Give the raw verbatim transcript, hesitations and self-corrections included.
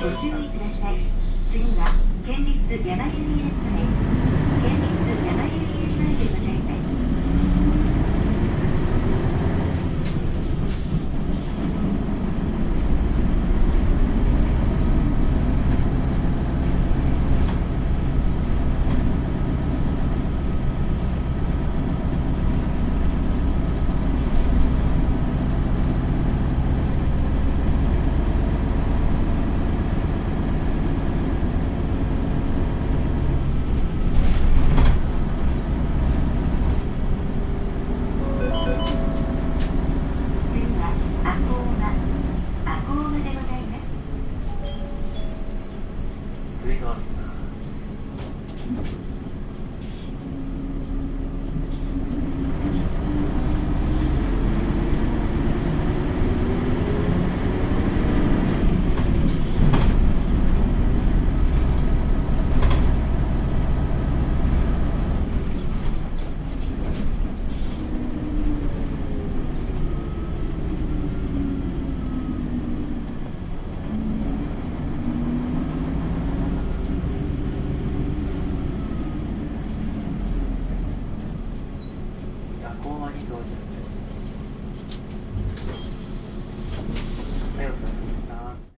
ご注意ください。次は県立山ユリエス前、県立山ユリエス前でございます。 講話に到着。